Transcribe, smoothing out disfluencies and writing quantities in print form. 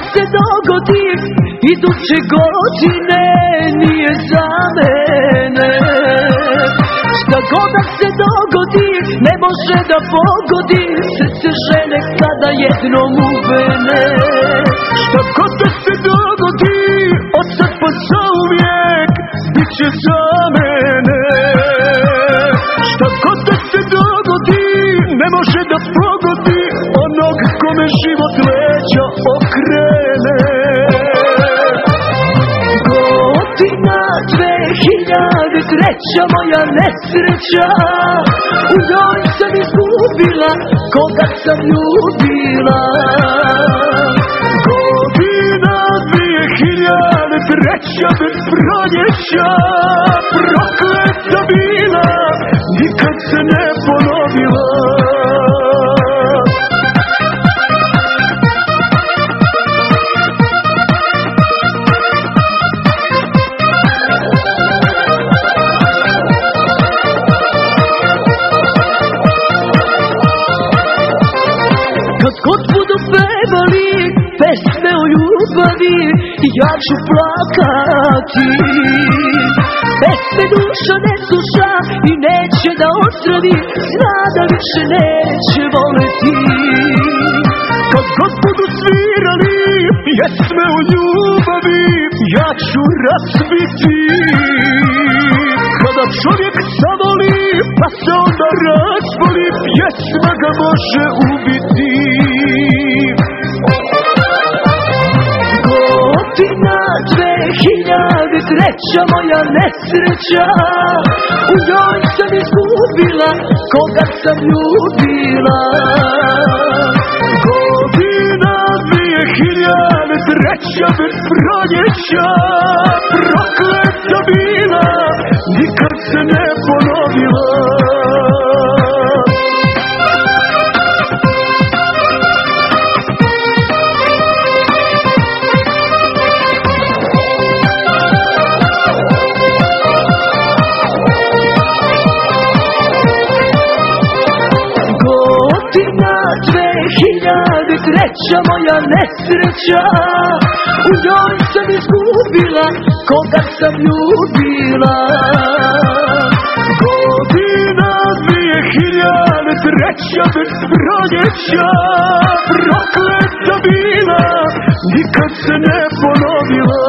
se dogodi, iduće godine nije za mene. Šta god da se dogodi, ne može da pogodi srce žene kada jednom uvene. Šta god da se dogodi, od sad pa zauvijek bit će za mene. Šta god da se dogodi, ne može da pogodi onog kome život leđa okrene. Godina 2003, moja nesreća, u njoj sam izgubila koga sam ljubila. Godina 2003, bez proljeća, prokleta bila, nikad se ne ponovila. Kad god budu pevali pesme o ljubavi, ja ću plakati. Pesme duša ne sluša i neće da ozdravi, zna da više neće voleti. Kad god budu svirali pjesme o ljubavi, ja ću razbiti. Kada čovjek zavoli pa se onda razvoli, pjesma ga može ubiti. Godina 2003, moja nesreća, u njoj sam izgubila koga sam ljubila. Godina 2003, bez proljeća, prokleta bila, nikad se ne ponovila. Godina 2003, moja nesreća, u njoj sam izgubila koga sam ljubila. Godina 2003, bez proljeća, prokleta bila, nikad se ne ponovila.